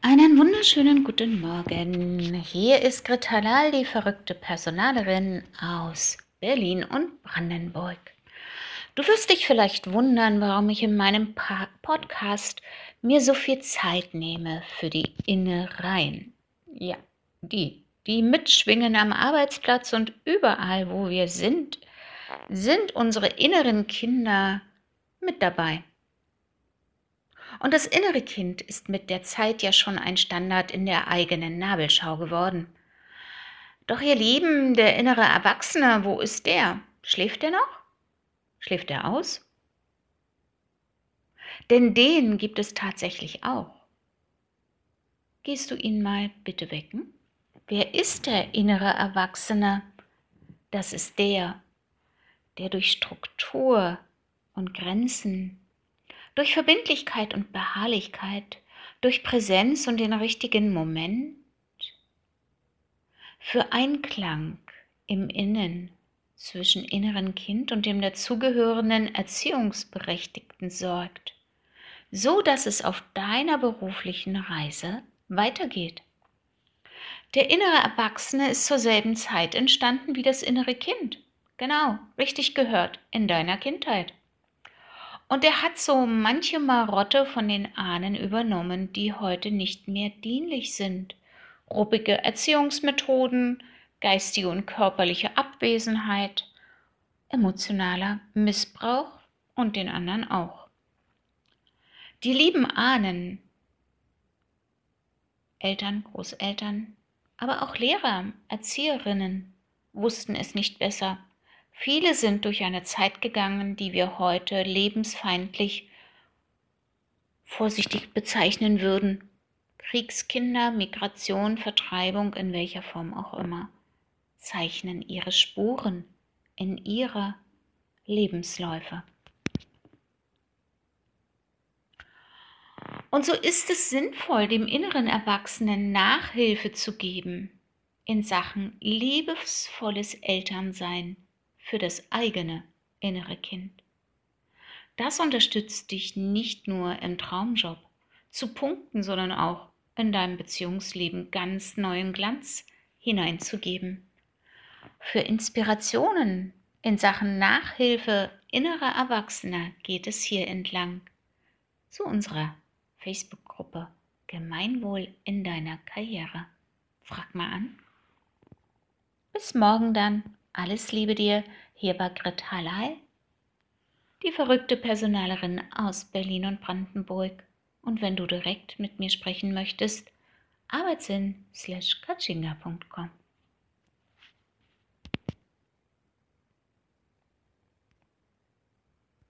Einen wunderschönen guten Morgen. Hier ist Grit Halal, die verrückte Personalerin aus Berlin und Brandenburg. Du wirst dich vielleicht wundern, warum ich in meinem Podcast mir so viel Zeit nehme für die Innereien. Ja, die mitschwingen am Arbeitsplatz und überall, wo wir sind unsere inneren Kinder mit dabei. Und das innere Kind ist mit der Zeit ja schon ein Standard in der eigenen Nabelschau geworden. Doch ihr Lieben, der innere Erwachsene, wo ist der? Schläft er noch? Schläft er aus? Denn den gibt es tatsächlich auch. Gehst du ihn mal bitte wecken? Wer ist der innere Erwachsene? Das ist der durch Struktur und Grenzen, durch Verbindlichkeit und Beharrlichkeit, durch Präsenz und den richtigen Moment für Einklang im Innen zwischen inneren Kind und dem dazugehörenden Erziehungsberechtigten sorgt, so dass es auf deiner beruflichen Reise weitergeht. Der innere Erwachsene ist zur selben Zeit entstanden wie das innere Kind. Genau, richtig gehört, in deiner Kindheit. Und er hat so manche Marotte von den Ahnen übernommen, die heute nicht mehr dienlich sind. Ruppige Erziehungsmethoden, geistige und körperliche Abwesenheit, emotionaler Missbrauch und den anderen auch. Die lieben Ahnen, Eltern, Großeltern, aber auch Lehrer, Erzieherinnen wussten es nicht besser. Viele sind durch eine Zeit gegangen, die wir heute lebensfeindlich vorsichtig bezeichnen würden. Kriegskinder, Migration, Vertreibung, in welcher Form auch immer, zeichnen ihre Spuren in ihrer Lebensläufe. Und so ist es sinnvoll, dem inneren Erwachsenen Nachhilfe zu geben in Sachen liebevolles Elternsein für das eigene innere Kind. Das unterstützt dich nicht nur im Traumjob zu punkten, sondern auch in deinem Beziehungsleben ganz neuen Glanz hineinzugeben. Für Inspirationen in Sachen Nachhilfe innerer Erwachsener geht es hier entlang zu unserer Facebook-Gruppe Gemeinwohl in deiner Karriere. Frag mal an. Bis morgen dann. Alles Liebe dir. Hier war Grit Halal, die verrückte Personalerin aus Berlin und Brandenburg. Und wenn du direkt mit mir sprechen möchtest, arbeitssinn.katschinga.com.